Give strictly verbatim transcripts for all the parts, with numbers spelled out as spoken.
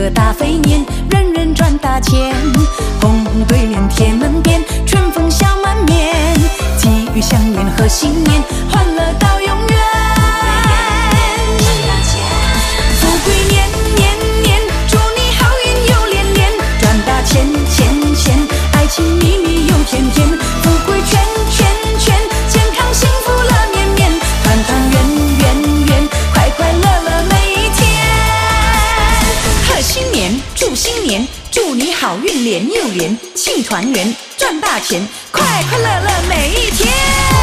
个大肥年，人人赚大钱。红红对联贴门边，春风笑满面。吉祥年贺新年，欢乐到永远。富贵年年年，祝你好运又连连，赚大钱钱钱，爱情蜜蜜又甜甜，富贵圈圈圈，健康幸福乐绵绵，团团圆圆圆，快快乐乐每一天。贺新年，祝新年，祝你好运连又连，庆团圆，赚大钱，快快乐乐每一天。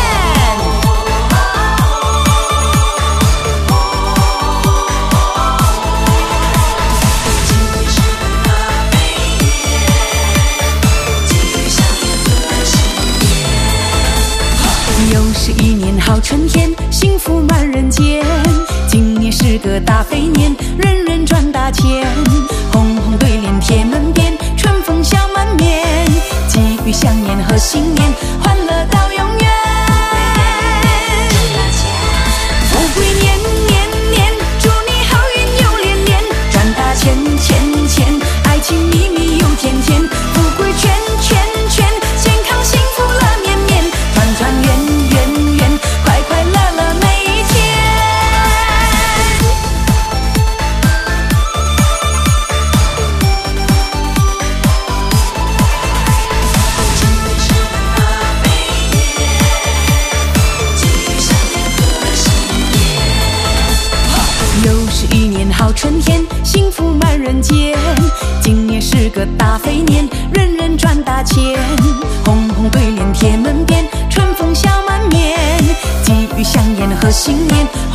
又是一年好春天，幸福满人间。今年是个大肥年，人人赚大钱。红红对联贴门边，春风笑满面。吉祥年贺新年，欢乐到永远。富贵年年年，祝你好运又连连，赚大钱钱钱，爱情蜜蜜又甜甜，富贵圈圈圈，健康幸福乐绵绵，团团圆圆圆，快快乐乐每一天。又是一年好春天，幸福满人间。今年是个大肥年，人人赚大钱。红红对联贴门边，春风笑满面。吉祥年贺新年，